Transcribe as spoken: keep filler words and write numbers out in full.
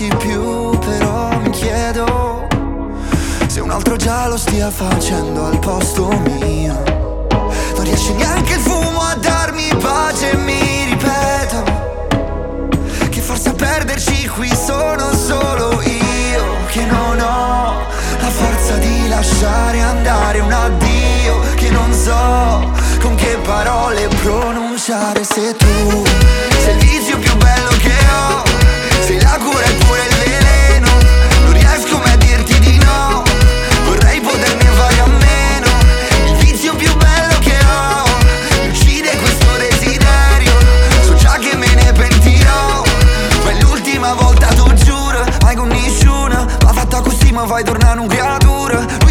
amarti più, però mi chiedo se un altro già lo stia facendo al posto mio. Non riesce neanche il fumo a darmi pace e mi ripeto che forse a perderci qui sono solo io, che non ho la forza di lasciare andare un addio, che non so con che parole pronunciare. Se tu sei il vizio più bello che ho, sei la cura e pure il veleno, non riesco mai a dirti di no, vorrei poterne fare a meno. Il vizio più bello che ho mi uccide questo desiderio, so già che me ne pentirò, ma è l'ultima volta, tu giuro, mai con nessuno, ma fatta così ma fai tornare un creatura.